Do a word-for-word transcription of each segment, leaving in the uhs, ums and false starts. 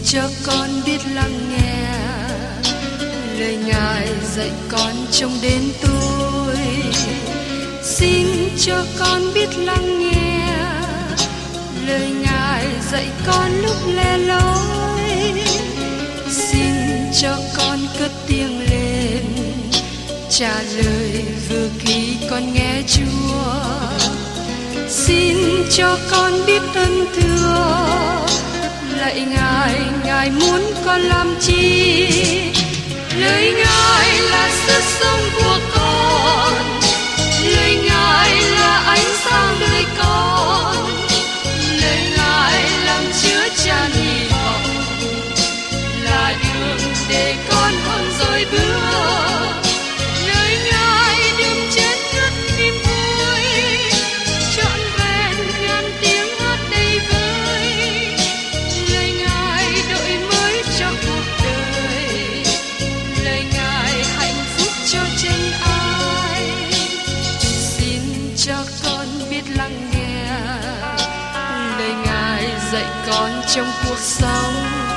cho con biết lắng nghe lời Ngài dạy con trong đến tôi. Xin cho con biết lắng nghe lời Ngài dạy con lúc lẻ loi. Xin cho con cất tiếng lên trả lời vừa khi con nghe Chúa. Xin cho con biết ơn thưa lạy Ngài, Ngài muốn con làm chi? Lời Ngài là sức sống của con, lời Ngài là ánh sáng đời con, lời Ngài làm chứa chan hy vọng, là đường để con không rời bước. Lời Ngài đừng chết ngất niềm vui, trọn vẹn ngàn tiếng hát đầy vơi. Lời Ngài đổi mới cho cuộc đời, lời Ngài hạnh phúc cho chân ai. Xin cho con biết lắng nghe lời Ngài dạy con trong cuộc sống.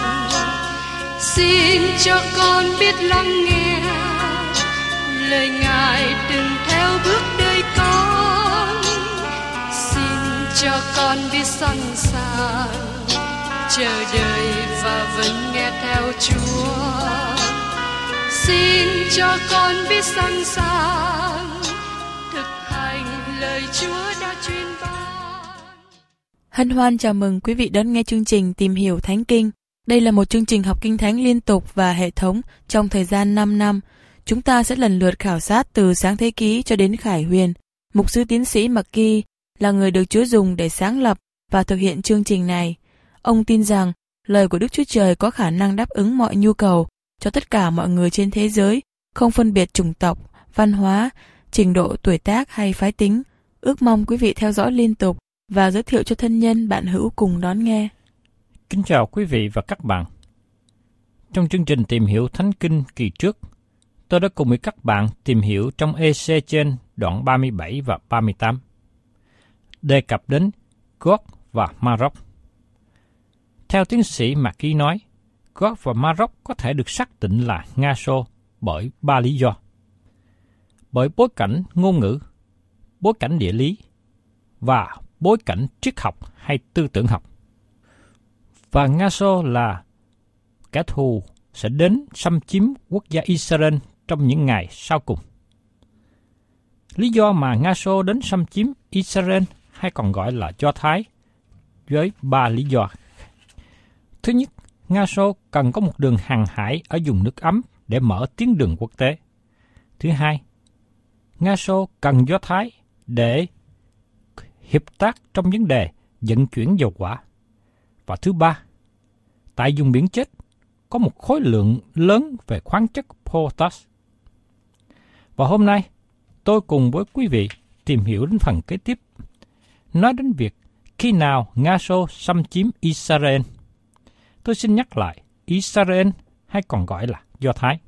Xin cho con biết lắng nghe lời Ngài đừng theo bước đời con. Xin cho con biết sẵn sàng chờ đợi và vẫn nghe theo Chúa. Xin cho con biết sẵn sàng thực hành lời Chúa đã truyền ban. Hân hoan chào mừng quý vị đón nghe chương trình Tìm hiểu Thánh Kinh. Đây là một chương trình học Kinh Thánh liên tục và hệ thống trong thời gian năm năm. Chúng ta sẽ lần lượt khảo sát từ Sáng Thế Ký cho đến Khải Huyền. Mục sư tiến sĩ McGee là người được Chúa dùng để sáng lập và thực hiện chương trình này. Ông tin rằng lời của Đức Chúa Trời có khả năng đáp ứng mọi nhu cầu cho tất cả mọi người trên thế giới, không phân biệt chủng tộc, văn hóa, trình độ tuổi tác hay phái tính. Ước mong quý vị theo dõi liên tục và giới thiệu cho thân nhân bạn hữu cùng đón nghe. Kính chào quý vị và các bạn. Trong chương trình Tìm hiểu Thánh Kinh kỳ trước, tôi đã cùng với các bạn tìm hiểu trong Ê-xê-trên đoạn ba mươi bảy và ba mươi tám, đề cập đến Gog và Ma-rốc. Theo tiến sĩ McGee nói, Gog và Ma-rốc có thể được xác định là Nga-xô bởi ba lý do. Bởi bối cảnh ngôn ngữ, bối cảnh địa lý và bối cảnh triết học hay tư tưởng học. Và Nga-xô là kẻ thù sẽ đến xâm chiếm quốc gia Israel trong những ngày sau cùng. Lý do mà Nga-xô đến xâm chiếm Israel hay còn gọi là Do Thái với ba lý do. Thứ nhất, Nga-xô cần có một đường hàng hải ở vùng nước ấm để mở tuyến đường quốc tế. Thứ hai, Nga-xô cần Do Thái để hiệp tác trong vấn đề vận chuyển dầu hỏa. Và thứ ba, tại vùng biển chết có một khối lượng lớn về khoáng chất potash. Và hôm nay, tôi cùng với quý vị tìm hiểu đến phần kế tiếp, nói đến việc khi nào Nga-xô xâm chiếm Israel. Tôi xin nhắc lại, Israel hay còn gọi là Do Thái.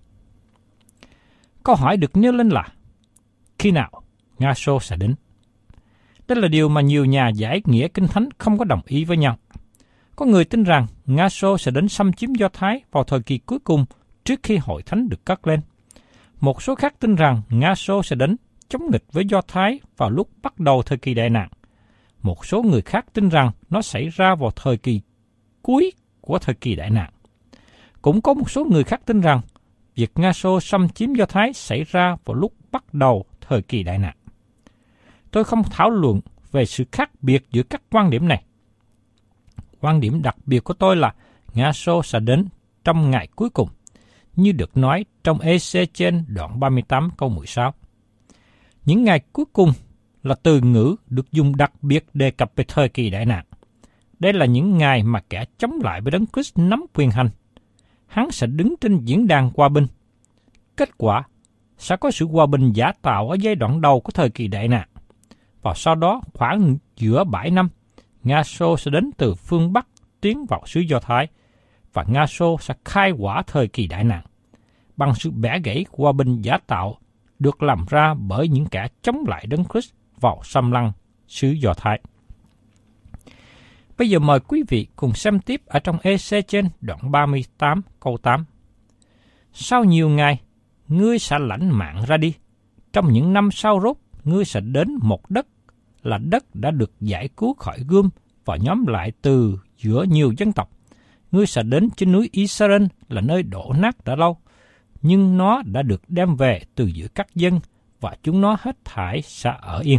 Câu hỏi được nêu lên là, khi nào Nga-xô sẽ đến? Đây là điều mà nhiều nhà giải nghĩa Kinh Thánh không có đồng ý với nhau. Có người tin rằng Nga-xô sẽ đến xâm chiếm Do Thái vào thời kỳ cuối cùng trước khi hội thánh được cất lên. Một số khác tin rằng Nga-xô sẽ đến chống nghịch với Do Thái vào lúc bắt đầu thời kỳ đại nạn. Một số người khác tin rằng nó xảy ra vào thời kỳ cuối của thời kỳ đại nạn. Cũng có một số người khác tin rằng việc Nga-xô xâm chiếm Do Thái xảy ra vào lúc bắt đầu thời kỳ đại nạn. Tôi không thảo luận về sự khác biệt giữa các quan điểm này. Quan điểm đặc biệt của tôi là Nga-xô sẽ đến trong ngày cuối cùng, như được nói trong Ê-xê trên đoạn ba mươi tám câu mười sáu. Những ngày cuối cùng là từ ngữ được dùng đặc biệt đề cập về thời kỳ đại nạn. Đây là những ngày mà kẻ chống lại với Đấng Christ nắm quyền hành. Hắn sẽ đứng trên diễn đàn hòa bình. Kết quả sẽ có sự hòa bình giả tạo ở giai đoạn đầu của thời kỳ đại nạn. Và sau đó khoảng giữa bảy năm, Nga-xô sẽ đến từ phương Bắc tiến vào xứ Do Thái, và Nga-xô sẽ khai hỏa thời kỳ đại nạn bằng sự bẻ gãy hòa bình giả tạo được làm ra bởi những kẻ chống lại Đấng Christ vào xâm lăng xứ Do Thái. Bây giờ mời quý vị cùng xem tiếp ở trong Ê-xê-trên đoạn ba mươi tám câu tám. Sau nhiều ngày, ngươi sẽ lãnh mạng ra đi. Trong những năm sau rốt, ngươi sẽ đến một đất là đất đã được giải cứu khỏi gươm và nhóm lại từ giữa nhiều dân tộc. Ngươi sẽ đến trên núi Israel là nơi đổ nát đã lâu, nhưng nó đã được đem về từ giữa các dân và chúng nó hết thảy sẽ ở yên.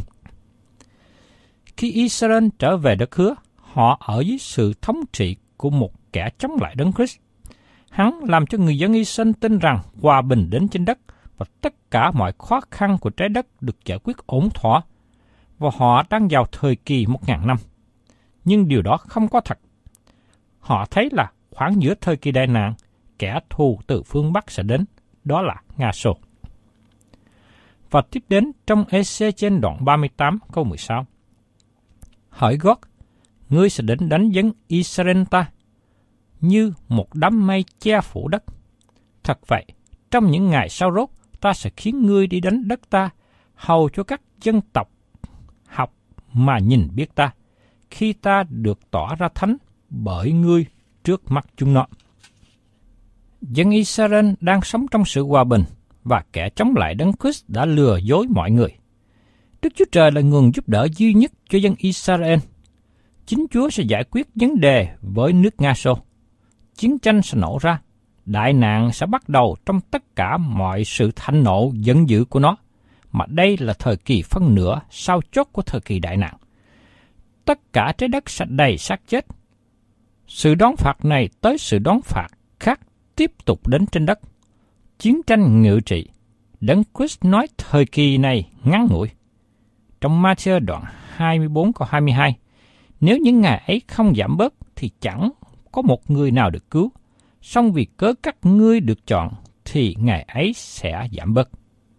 Khi Israel trở về đất hứa, họ ở dưới sự thống trị của một kẻ chống lại Đấng Christ. Hắn làm cho người dân Israel tin rằng hòa bình đến trên đất và tất cả mọi khó khăn của trái đất được giải quyết ổn thỏa, và họ đang vào thời kỳ một ngàn năm. Nhưng điều đó không có thật. Họ thấy là khoảng giữa thời kỳ đại nạn, kẻ thù từ phương Bắc sẽ đến, đó là Nga Xô. Và tiếp đến trong Ê-xê trên đoạn ba mươi tám câu mười sáu. Hỡi Gót, ngươi sẽ đến đánh dấn Israel ta, như một đám mây che phủ đất. Thật vậy, trong những ngày sau rốt, ta sẽ khiến ngươi đi đánh đất ta, hầu cho các dân tộc học mà nhìn biết ta, khi ta được tỏ ra thánh bởi ngươi trước mắt chúng nó. Dân Israel đang sống trong sự hòa bình, và kẻ chống lại Đấng Christ đã lừa dối mọi người. Đức Chúa Trời là nguồn giúp đỡ duy nhất cho dân Israel. Chính Chúa sẽ giải quyết vấn đề với nước Nga Xô. Chiến tranh sẽ nổ ra, đại nạn sẽ bắt đầu trong tất cả mọi sự thạnh nộ giận dữ của nó, mà đây là thời kỳ phân nửa sau chót của thời kỳ đại nạn. Tất cả trái đất sẽ đầy xác chết. Sự đón phạt này tới sự đón phạt khác tiếp tục đến trên đất. Chiến tranh ngự trị. Đấng Christ nói thời kỳ này ngắn ngủi. Trong Ma-thi-ơ đoạn hai mươi bốn câu hai mươi hai, nếu những ngày ấy không giảm bớt thì chẳng có một người nào được cứu. Song vì cớ các ngươi được chọn thì ngày ấy sẽ giảm bớt.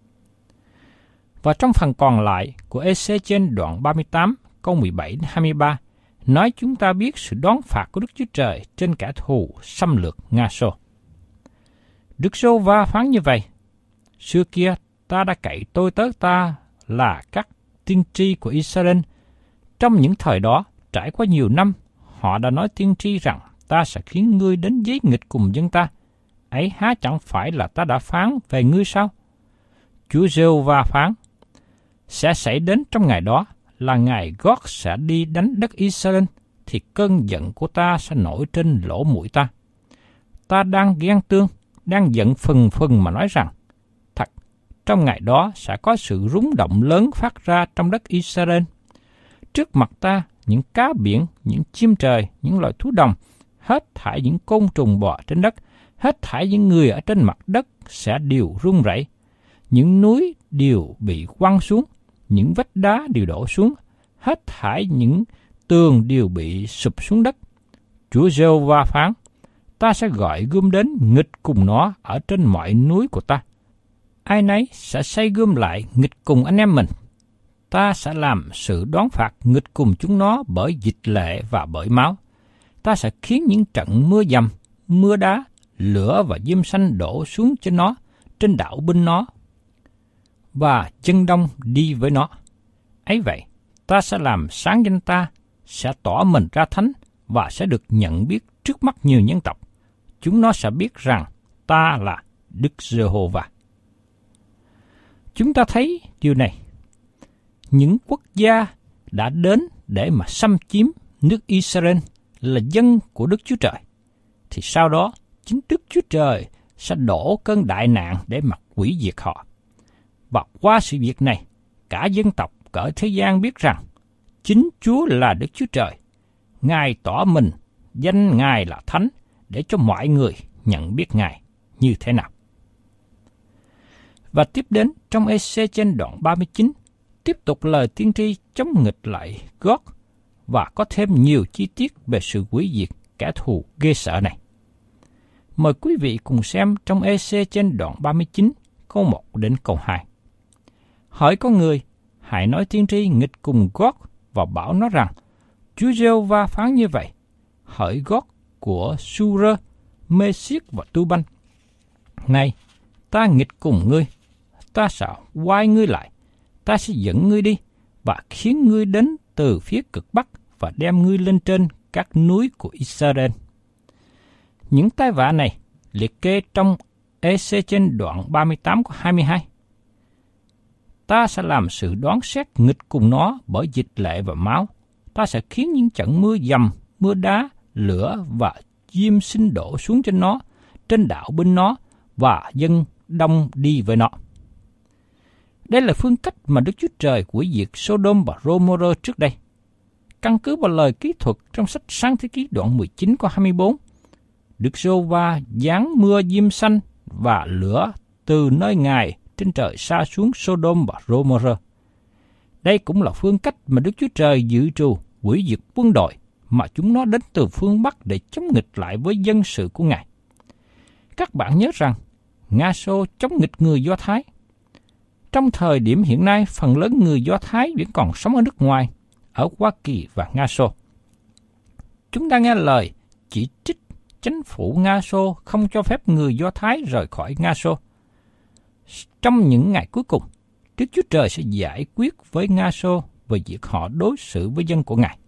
Và trong phần còn lại của Ê-xê trên đoạn ba mươi tám câu mười bảy đến hai mươi ba nói chúng ta biết sự đón phạt của Đức Chúa Trời trên kẻ thù xâm lược Nga Xô. Đức Giê-hô-va phán như vậy: Xưa kia ta đã cậy tôi tớ ta là các tiên tri của Israel. Trong những thời đó, trải qua nhiều năm, họ đã nói tiên tri rằng ta sẽ khiến ngươi đến giấy nghịch cùng dân ta. Ấy há chẳng phải là ta đã phán về ngươi sao? Chúa Giê-hô-va phán: Sẽ xảy đến trong ngày đó là ngày Gót sẽ đi đánh đất Israel, thì cơn giận của ta sẽ nổi trên lỗ mũi ta. Ta đang ghen tương, đang giận phừng phừng mà nói rằng, thật, trong ngày đó sẽ có sự rúng động lớn phát ra trong đất Israel. Trước mặt ta, những cá biển, những chim trời, những loài thú đồng, hết thảy những côn trùng bò trên đất, hết thảy những người ở trên mặt đất sẽ đều rung rẩy. Những núi đều bị quăng xuống, những vách đá đều đổ xuống, hết thảy những tường đều bị sụp xuống đất. Chúa Giê-hô-va phán: Ta sẽ gọi gươm đến nghịch cùng nó ở trên mọi núi của ta. Ai nấy sẽ xây gươm lại nghịch cùng anh em mình. Ta sẽ làm sự đón phạt nghịch cùng chúng nó bởi dịch lệ và bởi máu. Ta sẽ khiến những trận mưa dầm, mưa đá, lửa và diêm xanh đổ xuống trên nó, trên đạo binh nó, và dân đông đi với nó. Ấy vậy, ta sẽ làm sáng danh ta, sẽ tỏ mình ra thánh và sẽ được nhận biết trước mắt nhiều nhân tộc. Chúng nó sẽ biết rằng ta là Đức Giê-hô-va. Chúng ta thấy điều này. Những quốc gia đã đến để mà xâm chiếm nước Israel là dân của Đức Chúa Trời, thì sau đó chính Đức Chúa Trời sẽ đổ cơn đại nạn để mà hủy diệt họ. Và qua sự việc này, cả dân tộc cỡ thế gian biết rằng chính Chúa là Đức Chúa Trời. Ngài tỏ mình, danh Ngài là Thánh, để cho mọi người nhận biết Ngài như thế nào. Và tiếp đến trong Ê-xê trên đoạn ba mươi chín, tiếp tục lời tiên tri chống nghịch lại Gót và có thêm nhiều chi tiết về sự hủy diệt kẻ thù ghê sợ này. Mời quý vị cùng xem trong Ê-xê trên đoạn ba mươi chín, câu một đến câu hai. Hỡi con người, hãy nói tiên tri nghịch cùng Gót và bảo nó rằng, Chúa Giê-hô-va phán như vậy: Hỡi Gót của Su-rơ, Mê-siết và Tu-banh, này, ta nghịch cùng ngươi, ta sẽ quay ngươi lại, ta sẽ dẫn ngươi đi và khiến ngươi đến từ phía cực bắc và đem ngươi lên trên các núi của Israel. Những tai vạ này liệt kê trong Ê-xê trên đoạn ba mươi tám câu hai mươi hai. Ta sẽ làm sự đoán xét nghịch cùng nó bởi dịch lệ và máu. Ta sẽ khiến những trận mưa dầm, mưa đá, lửa và diêm sinh đổ xuống trên nó, trên đạo binh nó và dân đông đi với nó. Đây là phương cách mà Đức Chúa Trời hủy diệt Sodom và Gomorrah trước đây. Căn cứ vào lời kỹ thuật trong sách Sáng Thế Ký đoạn mười chín câu hai mươi bốn, Đức Giê-hô-va giáng mưa diêm xanh và lửa từ nơi Ngài trên trời sa xuống Sodom và Gomorrah. Đây cũng là phương cách mà Đức Chúa Trời dự trù hủy diệt quân đội mà chúng nó đến từ phương Bắc để chống nghịch lại với dân sự của Ngài. Các bạn nhớ rằng, Nga-xô chống nghịch người Do Thái. Trong thời điểm hiện nay, phần lớn người Do Thái vẫn còn sống ở nước ngoài, ở Hoa Kỳ và Nga-xô. Chúng ta nghe lời chỉ trích chính phủ Nga-xô không cho phép người Do Thái rời khỏi Nga-xô. Trong những ngày cuối cùng, Đức Chúa Trời sẽ giải quyết với Nga-xô về việc họ đối xử với dân của Ngài.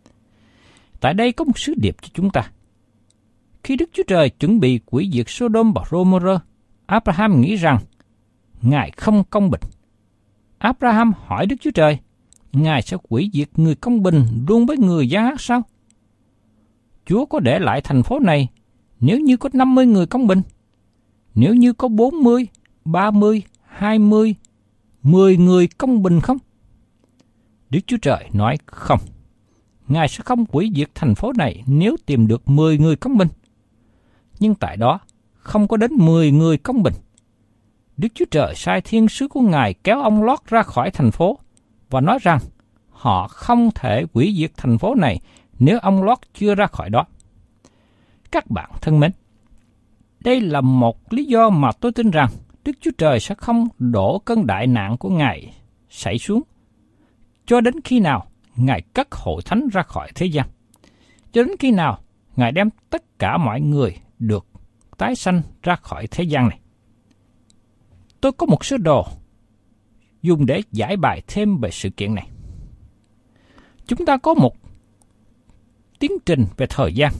Tại đây có một sứ điệp cho chúng ta. Khi Đức Chúa Trời chuẩn bị hủy diệt Sodom và Gomorrah, Abraham nghĩ rằng Ngài không công bình. Abraham hỏi Đức Chúa Trời, Ngài sẽ hủy diệt người công bình luôn với người gian ác sao? Chúa có để lại thành phố này nếu như có năm mươi người công bình? Nếu như có bốn mươi, ba mươi, hai mươi, mười người công bình không? Đức Chúa Trời nói không. Ngài sẽ không hủy diệt thành phố này nếu tìm được mười người công bình. Nhưng tại đó, không có đến mười người công bình. Đức Chúa Trời sai thiên sứ của Ngài kéo ông Lót ra khỏi thành phố và nói rằng họ không thể hủy diệt thành phố này nếu ông Lót chưa ra khỏi đó. Các bạn thân mến, đây là một lý do mà tôi tin rằng Đức Chúa Trời sẽ không đổ cơn đại nạn của Ngài xảy xuống cho đến khi nào Ngài cất hội thánh ra khỏi thế gian, cho đến khi nào Ngài đem tất cả mọi người được tái sanh ra khỏi thế gian này. Tôi có một sơ đồ dùng để giải bài thêm về sự kiện này. Chúng ta có một tiến trình về thời gian.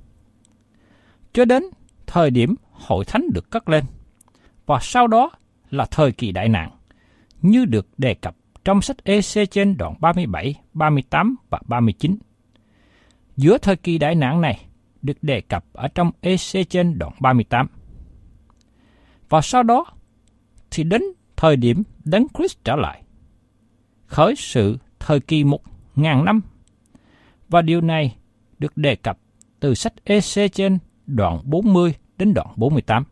Cho đến thời điểm hội thánh được cất lên, và sau đó là thời kỳ đại nạn, như được đề cập trong sách Ê-xê trên đoạn ba mươi bảy, ba mươi tám và ba mươi chín. Giữa thời kỳ đại nạn này được đề cập ở trong Ê-xê trên đoạn ba mươi tám. Và sau đó thì đến thời điểm Đấng Christ trở lại, khởi sự thời kỳ một ngàn năm, và điều này được đề cập từ sách Ê-xê trên đoạn bốn mươi đến đoạn bốn mươi tám.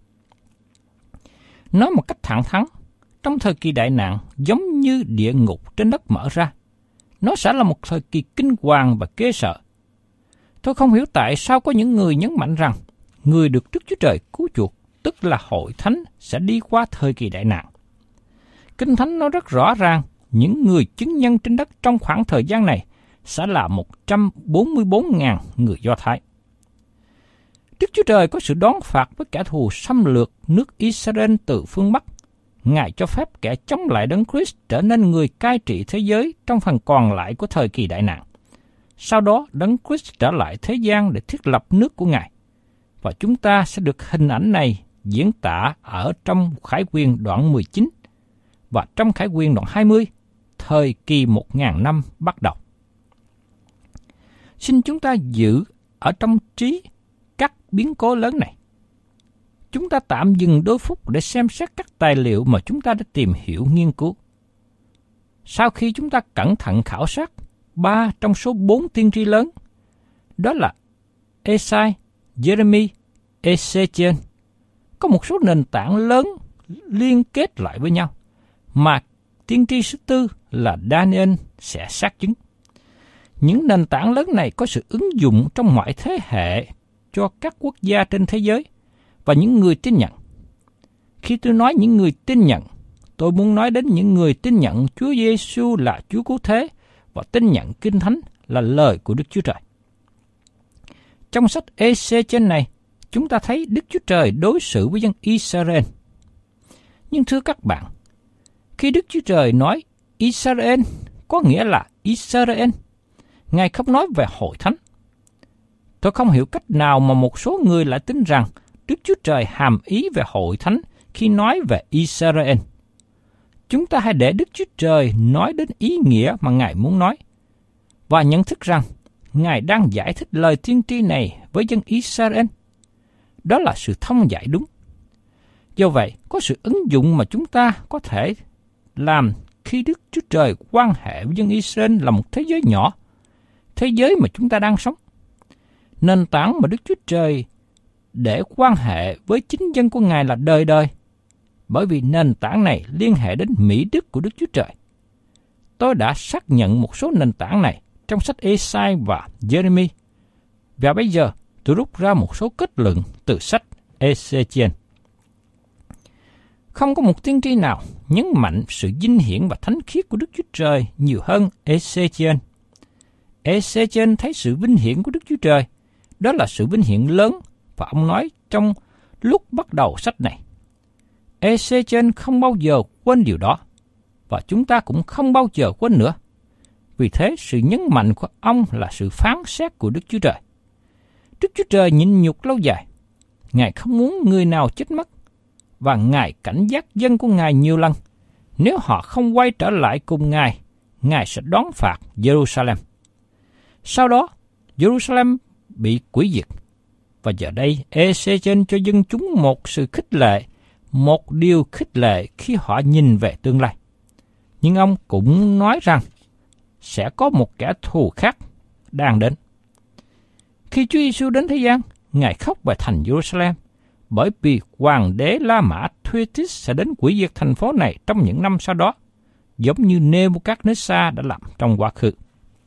Nói một cách thẳng thắn, trong thời kỳ đại nạn giống như địa ngục trên đất mở ra, nó sẽ là một thời kỳ kinh hoàng và ghê sợ. Tôi không hiểu tại sao có những người nhấn mạnh rằng người được Đức Chúa Trời cứu chuộc, tức là hội thánh, sẽ đi qua thời kỳ đại nạn. Kinh Thánh nói rất rõ ràng, những người chứng nhân trên đất trong khoảng thời gian này sẽ là một trăm bốn mươi bốn nghìn người Do Thái. Đức Chúa Trời có sự đón phạt với kẻ thù xâm lược nước Israel từ phương Bắc. Ngài cho phép kẻ chống lại Đấng Christ trở nên người cai trị thế giới trong phần còn lại của thời kỳ đại nạn. Sau đó, Đấng Christ trở lại thế gian để thiết lập nước của Ngài. Và chúng ta sẽ được hình ảnh này diễn tả ở trong Khải Huyền đoạn mười chín và trong Khải Huyền đoạn hai mươi, thời kỳ một ngàn năm bắt đầu. Xin chúng ta giữ ở trong trí các biến cố lớn này. Chúng ta tạm dừng đôi phút để xem xét các tài liệu mà chúng ta đã tìm hiểu nghiên cứu. Sau khi chúng ta cẩn thận khảo sát ba trong số bốn tiên tri lớn, đó là Ê-sai, Giê-rê-mi, Ê-xê-chên, có một số nền tảng lớn liên kết lại với nhau, mà tiên tri thứ tư là Daniel sẽ xác chứng. Những nền tảng lớn này có sự ứng dụng trong mọi thế hệ cho các quốc gia trên thế giới và những người tin nhận. Khi tôi nói những người tin nhận, tôi muốn nói đến những người tin nhận Chúa Giêsu là Chúa Cứu Thế và tin nhận Kinh Thánh là lời của Đức Chúa Trời. Trong sách Ê-xê trên này, chúng ta thấy Đức Chúa Trời đối xử với dân Israel. Nhưng thưa các bạn, khi Đức Chúa Trời nói Israel có nghĩa là Israel, Ngài không nói về hội thánh. Tôi không hiểu cách nào mà một số người lại tin rằng Đức Chúa Trời hàm ý về hội thánh khi nói về Israel. Chúng ta hãy để Đức Chúa Trời nói đến ý nghĩa mà Ngài muốn nói, và nhận thức rằng Ngài đang giải thích lời tiên tri này với dân Israel. Đó là sự thông giải đúng. Do vậy, có sự ứng dụng mà chúng ta có thể làm khi Đức Chúa Trời quan hệ với dân Israel là một thế giới nhỏ, thế giới mà chúng ta đang sống. Nền tảng mà Đức Chúa Trời để quan hệ với chính dân của Ngài là đời đời, bởi vì nền tảng này liên hệ đến mỹ đức của Đức Chúa Trời. Tôi đã xác nhận một số nền tảng này trong sách Ê-sai và Giê-rê-mi, và bây giờ tôi rút ra một số kết luận từ sách Ê-xê-chiên. Không có một tiên tri nào nhấn mạnh sự vinh hiển và thánh khiết của Đức Chúa Trời nhiều hơn Ê-xê-chiên. Ê-xê-chiên thấy sự vinh hiển của Đức Chúa Trời, đó là sự vinh hiển lớn, và ông nói trong lúc bắt đầu sách này. Ê-xê-chiên không bao giờ quên điều đó, và chúng ta cũng không bao giờ quên nữa. Vì thế, sự nhấn mạnh của ông là sự phán xét của Đức Chúa Trời. Đức Chúa Trời nhịn nhục lâu dài. Ngài không muốn người nào chết mất, và Ngài cảnh giác dân của Ngài nhiều lần. Nếu họ không quay trở lại cùng Ngài, Ngài sẽ đón phạt Jerusalem. Sau đó, Jerusalem bị hủy diệt. Và giờ đây, Ê-xê-chiên cho dân chúng một sự khích lệ, một điều khích lệ khi họ nhìn về tương lai. Nhưng ông cũng nói rằng sẽ có một kẻ thù khác đang đến. Khi Chúa Giêsu đến thế gian, Ngài khóc về thành Jerusalem, bởi vì hoàng đế La Mã Thuê-tít sẽ đến hủy diệt thành phố này trong những năm sau đó, giống như Nê-bu-cát-nê-sa đã làm trong quá khứ.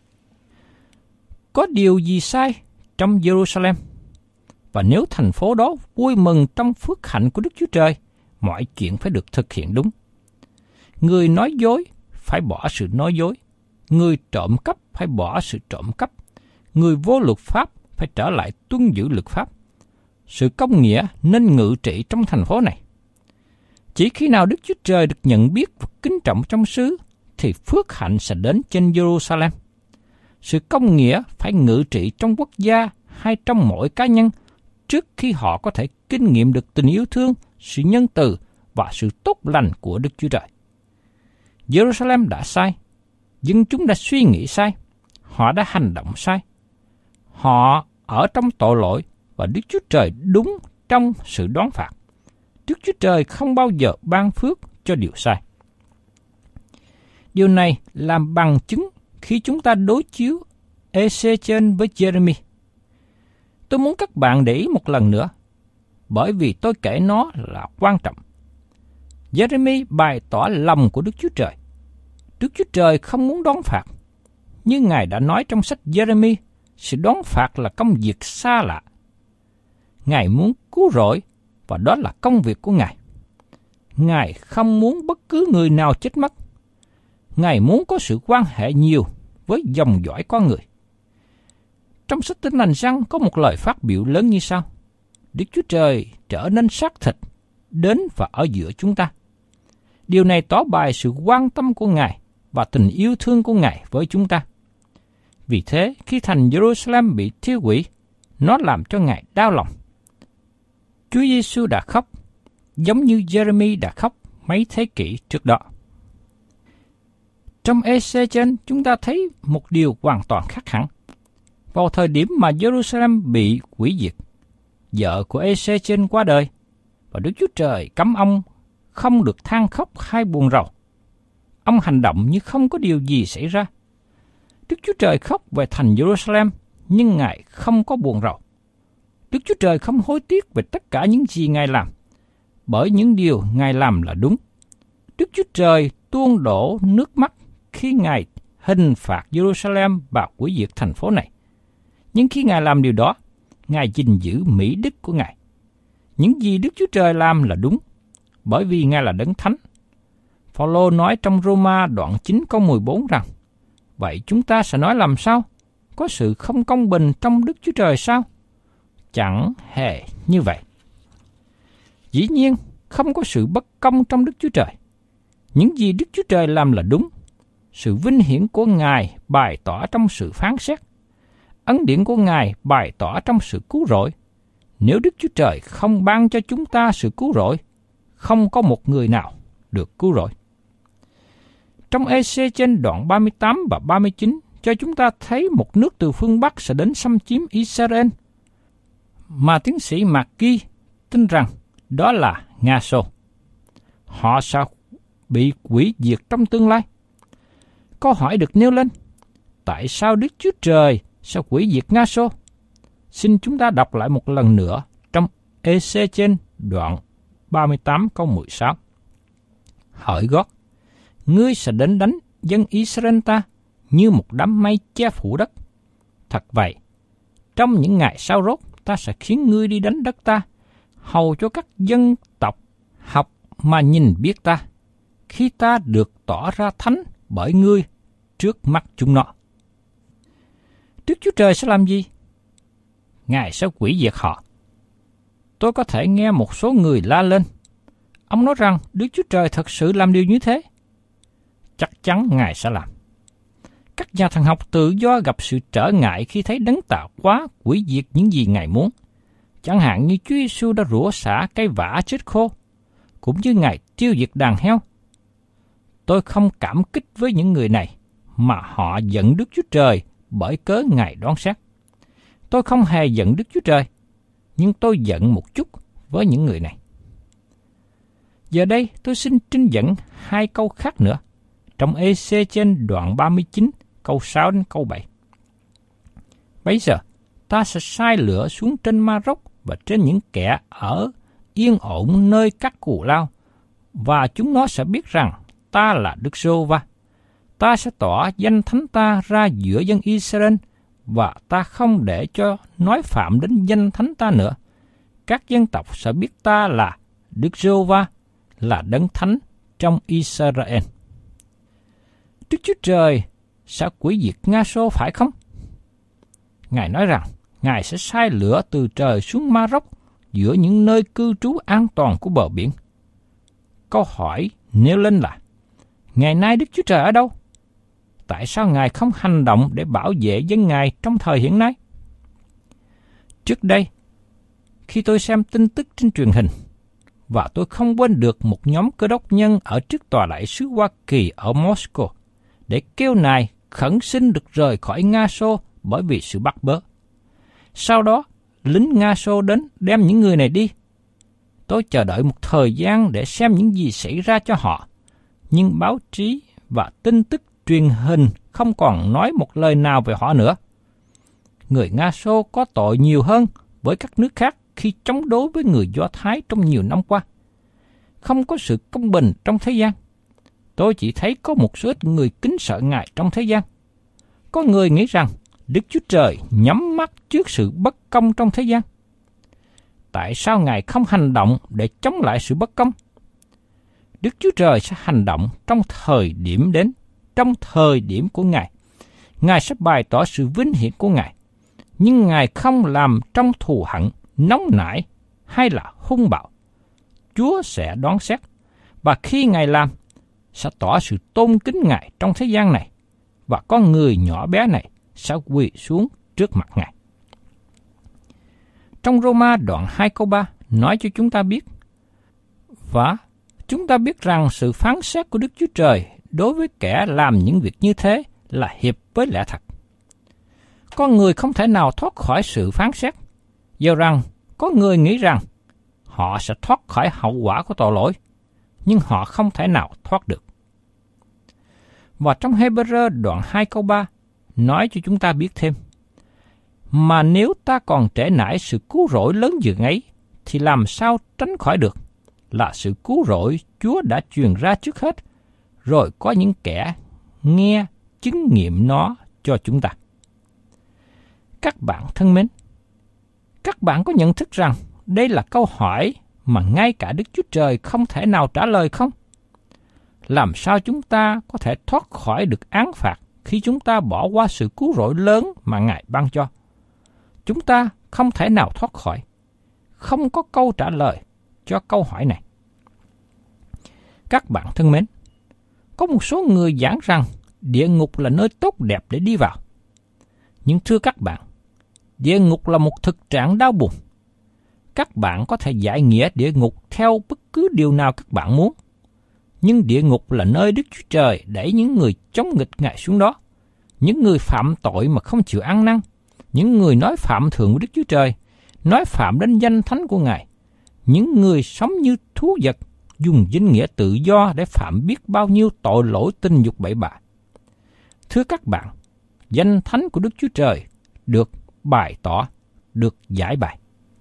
Có điều gì sai trong Jerusalem? Và nếu thành phố đó vui mừng trong phước hạnh của Đức Chúa Trời, mọi chuyện phải được thực hiện đúng. Người nói dối phải bỏ sự nói dối. Người trộm cắp phải bỏ sự trộm cắp. Người vô luật pháp phải trở lại tuân giữ luật pháp. Sự công nghĩa nên ngự trị trong thành phố này. Chỉ khi nào Đức Chúa Trời được nhận biết và kính trọng trong xứ, thì phước hạnh sẽ đến trên Jerusalem. Sự công nghĩa phải ngự trị trong quốc gia hay trong mỗi cá nhân trước khi họ có thể kinh nghiệm được tình yêu thương, sự nhân từ và sự tốt lành của Đức Chúa Trời. Jerusalem đã sai, dân chúng đã suy nghĩ sai, họ đã hành động sai. Họ ở trong tội lỗi và Đức Chúa Trời đúng trong sự đoán phạt. Đức Chúa Trời không bao giờ ban phước cho điều sai. Điều này làm bằng chứng khi chúng ta đối chiếu Ê-xê-chiên với Giê-rê-mi. Tôi muốn các bạn để ý một lần nữa, bởi vì tôi kể nó là quan trọng. Giê-rê-mi bày tỏ lòng của Đức Chúa Trời. Đức Chúa Trời không muốn đón phạt. Như Ngài đã nói trong sách Giê-rê-mi, sự đón phạt là công việc xa lạ. Ngài muốn cứu rỗi, và đó là công việc của Ngài. Ngài không muốn bất cứ người nào chết mất. Ngài muốn có sự quan hệ nhiều với dòng dõi con người. Trong sách Tin Lành Răng có một lời phát biểu lớn như sau: Đức Chúa Trời trở nên xác thịt, đến và ở giữa chúng ta. Điều này tỏ bày sự quan tâm của Ngài và tình yêu thương của Ngài với chúng ta. Vì thế, khi thành Jerusalem bị thiêu hủy, nó làm cho Ngài đau lòng. Chúa Giêsu đã khóc, giống như Giê-rê-mi đã khóc mấy thế kỷ trước đó. Trong Ê-xê-chiên, chúng ta thấy một điều hoàn toàn khác hẳn. Vào thời điểm mà Jerusalem bị hủy diệt, vợ của Ê-xê-chiên qua đời, và Đức Chúa Trời cấm ông không được than khóc hay buồn rầu. Ông hành động như không có điều gì xảy ra. Đức Chúa Trời khóc về thành Jerusalem, nhưng Ngài không có buồn rầu. Đức Chúa Trời không hối tiếc về tất cả những gì Ngài làm, bởi những điều Ngài làm là đúng. Đức Chúa Trời tuôn đổ nước mắt khi Ngài hình phạt Jerusalem và hủy diệt thành phố này. Nhưng khi Ngài làm điều đó, Ngài gìn giữ mỹ đức của Ngài. Những gì Đức Chúa Trời làm là đúng, bởi vì Ngài là Đấng Thánh. Phao-lô nói trong Rô-ma đoạn chín câu mười bốn rằng: Vậy chúng ta sẽ nói làm sao? Có sự không công bình trong Đức Chúa Trời sao? Chẳng hề như vậy. Dĩ nhiên, không có sự bất công trong Đức Chúa Trời. Những gì Đức Chúa Trời làm là đúng. Sự vinh hiển của Ngài bày tỏ trong sự phán xét. ân điển của Ngài bày tỏ trong sự cứu rỗi. Nếu Đức Chúa Trời không ban cho chúng ta sự cứu rỗi, không có một người nào được cứu rỗi. Trong Ê-xê trên đoạn ba mươi tám và ba mươi chín cho chúng ta thấy một nước từ phương Bắc sẽ đến xâm chiếm Israel, mà tiến sĩ Mạc-ki tin rằng đó là Nga-xô. Họ sẽ bị hủy diệt trong tương lai. Câu hỏi được nêu lên, tại sao Đức Chúa Trời sẽ hủy diệt Nga-xô? Xin chúng ta đọc lại một lần nữa trong Ê-xê trên đoạn ba mươi tám câu mười sáu. Hỡi Gót, ngươi sẽ đến đánh dân Israel ta như một đám mây che phủ đất. Thật vậy, trong những ngày sau rốt, ta sẽ khiến ngươi đi đánh đất ta, hầu cho các dân tộc học mà nhìn biết ta, khi ta được tỏ ra thánh bởi ngươi trước mắt chúng nó. Đức Chúa Trời sẽ làm gì? Ngài sẽ hủy diệt họ. Tôi có thể nghe một số người la lên. Ông nói rằng Đức Chúa Trời thật sự làm điều như thế. Chắc chắn Ngài sẽ làm. Các nhà thần học tự do gặp sự trở ngại khi thấy đấng tạo hóa hủy diệt những gì Ngài muốn. Chẳng hạn như Chúa Giêsu đã rủa xả cây vả chết khô, cũng như Ngài tiêu diệt đàn heo. Tôi không cảm kích với những người này, mà họ giận Đức Chúa Trời bởi cớ Ngài đoán xét. Tôi không hề giận Đức Chúa Trời, nhưng tôi giận một chút với những người này. Giờ đây tôi xin trích dẫn hai câu khác nữa, trong Ê-xê trên đoạn ba mươi chín, câu sáu đến câu bảy. Bây giờ, ta sẽ sai lửa xuống trên Ma-rốc và trên những kẻ ở yên ổn nơi các cù lao, và chúng nó sẽ biết rằng ta là Đức Giê-hô-va. Ta sẽ tỏ danh thánh ta ra giữa dân Israel, và ta không để cho nói phạm đến danh thánh ta nữa. Các dân tộc sẽ biết ta là Đức Giê-hô-va, là đấng thánh trong Israel. Đức Chúa Trời sẽ hủy diệt Nga-xô phải không? Ngài nói rằng Ngài sẽ sai lửa từ trời xuống Ma-rốc giữa những nơi cư trú an toàn của bờ biển. Câu hỏi nêu lên là, ngày nay Đức Chúa Trời ở đâu? Tại sao Ngài không hành động để bảo vệ dân Ngài trong thời hiện nay? Trước đây, khi tôi xem tin tức trên truyền hình, và tôi không quên được một nhóm cơ đốc nhân ở trước tòa đại sứ Hoa Kỳ ở Moscow để kêu nài khẩn xin được rời khỏi Nga-xô bởi vì sự bắt bớ. Sau đó, lính Nga-xô đến đem những người này đi. Tôi chờ đợi một thời gian để xem những gì xảy ra cho họ, nhưng báo chí và tin tức truyền hình không còn nói một lời nào về họ nữa. Người Nga-xô có tội nhiều hơn với các nước khác khi chống đối với người Do Thái trong nhiều năm qua. Không có sự công bình trong thế gian. Tôi chỉ thấy có một số ít người kính sợ Ngài trong thế gian. Có người nghĩ rằng Đức Chúa Trời nhắm mắt trước sự bất công trong thế gian. Tại sao Ngài không hành động để chống lại sự bất công? Đức Chúa Trời sẽ hành động trong thời điểm đến, trong thời điểm của Ngài. Ngài sẽ bày tỏ sự vinh hiển của Ngài. Nhưng Ngài không làm trong thù hận, nóng nảy hay là hung bạo. Chúa sẽ đoán xét, và khi Ngài làm, sẽ tỏ sự tôn kính Ngài trong thế gian này, và con người nhỏ bé này sẽ quỳ xuống trước mặt Ngài. Trong Roma đoạn hai câu ba nói cho chúng ta biết, và chúng ta biết rằng sự phán xét của Đức Chúa Trời đối với kẻ làm những việc như thế là hiệp với lẽ thật. Con người không thể nào thoát khỏi sự phán xét, do rằng có người nghĩ rằng họ sẽ thoát khỏi hậu quả của tội lỗi, nhưng họ không thể nào thoát được. Và trong Hê-bơ-rơ đoạn hai câu ba nói cho chúng ta biết thêm, mà nếu ta còn trễ nải sự cứu rỗi lớn dường ấy, thì làm sao tránh khỏi được, là sự cứu rỗi Chúa đã truyền ra trước hết, rồi có những kẻ nghe chứng nghiệm nó cho chúng ta. Các bạn thân mến, các bạn có nhận thức rằng đây là câu hỏi mà ngay cả Đức Chúa Trời không thể nào trả lời không? Làm sao chúng ta có thể thoát khỏi được án phạt khi chúng ta bỏ qua sự cứu rỗi lớn mà Ngài ban cho? Chúng ta không thể nào thoát khỏi. Không có câu trả lời cho câu hỏi này. Các bạn thân mến, có một số người giảng rằng địa ngục là nơi tốt đẹp để đi vào. Nhưng thưa các bạn, Địa ngục là một thực trạng đau buồn. Các bạn có thể giải nghĩa địa ngục theo bất cứ điều nào các bạn muốn. Nhưng địa ngục là nơi Đức Chúa Trời đẩy những người chống nghịch Ngài xuống đó. Những người phạm tội mà không chịu ăn năn. Những người nói phạm thượng của Đức Chúa Trời, nói phạm đến danh thánh của Ngài. Những người sống như thú vật, dùng danh nghĩa tự do để phạm biết bao nhiêu tội lỗi tình dục bậy bạ. Thưa các bạn, danh thánh của Đức Chúa Trời được bày tỏ, được giải bày.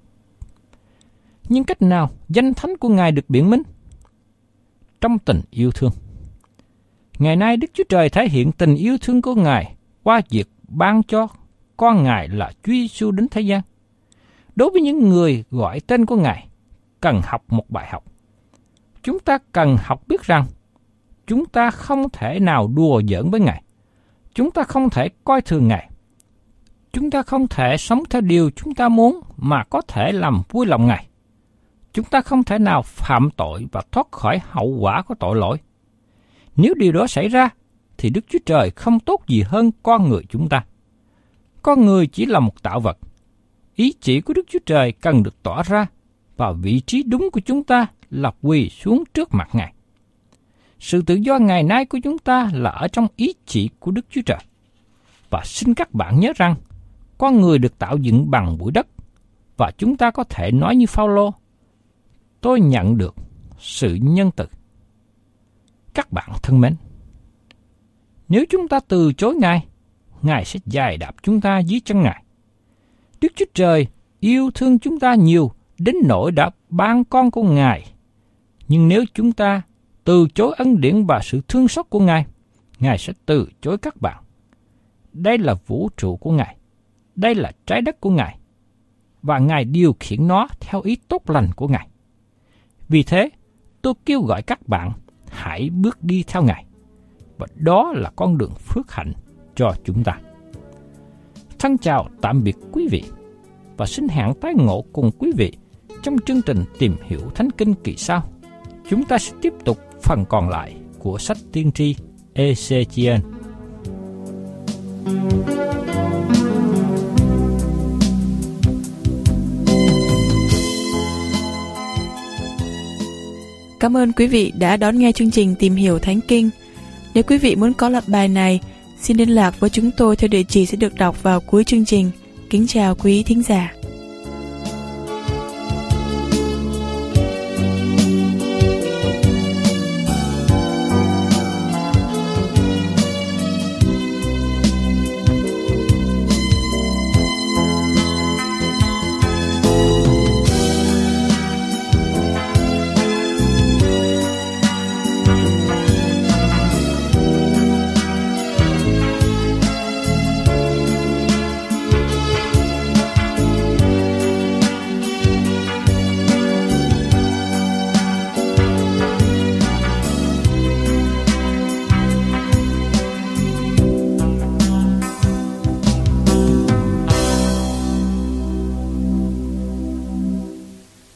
Nhưng cách nào danh thánh của Ngài được biện minh? Trong tình yêu thương. Ngày nay Đức Chúa Trời thể hiện tình yêu thương của Ngài qua việc ban cho con Ngài là Chúa Giêsu đến thế gian. Đối với những người gọi tên của Ngài, cần học một bài học. Chúng ta cần học biết rằng chúng ta không thể nào đùa giỡn với Ngài. Chúng ta không thể coi thường Ngài. Chúng ta không thể sống theo điều chúng ta muốn mà có thể làm vui lòng Ngài. Chúng ta không thể nào phạm tội và thoát khỏi hậu quả của tội lỗi. Nếu điều đó xảy ra, thì Đức Chúa Trời không tốt gì hơn con người chúng ta. Con người chỉ là một tạo vật. Ý chỉ của Đức Chúa Trời cần được tỏ ra, và vị trí đúng của chúng ta là quỳ xuống trước mặt Ngài. Sự tự do ngày nay của chúng ta là ở trong ý chỉ của Đức Chúa Trời. Và xin các bạn nhớ rằng, con người được tạo dựng bằng bụi đất, và chúng ta có thể nói như Phao-lô, tôi nhận được sự nhân từ. Các bạn thân mến, nếu chúng ta từ chối Ngài, Ngài sẽ giày đạp chúng ta dưới chân Ngài. Đức Chúa Trời yêu thương chúng ta nhiều đến nỗi đã ban con của Ngài. Nhưng nếu chúng ta từ chối ân điển và sự thương xót của Ngài, Ngài sẽ từ chối các bạn. Đây là vũ trụ của Ngài. Đây là trái đất của Ngài. Và Ngài điều khiển nó theo ý tốt lành của Ngài. Vì thế, tôi kêu gọi các bạn hãy bước đi theo Ngài. Và đó là con đường phước hạnh cho chúng ta. Thân chào tạm biệt quý vị, và xin hẹn tái ngộ cùng quý vị trong chương trình Tìm Hiểu Thánh Kinh kỳ sau. Chúng ta sẽ tiếp tục phần còn lại của sách tiên tri Ê-xê-chi-ên. Cảm ơn quý vị đã đón nghe chương trình Tìm Hiểu Thánh Kinh. Nếu quý vị muốn có loạt bài này, xin liên lạc với chúng tôi theo địa chỉ sẽ được đọc vào cuối chương trình. Kính chào quý thính giả.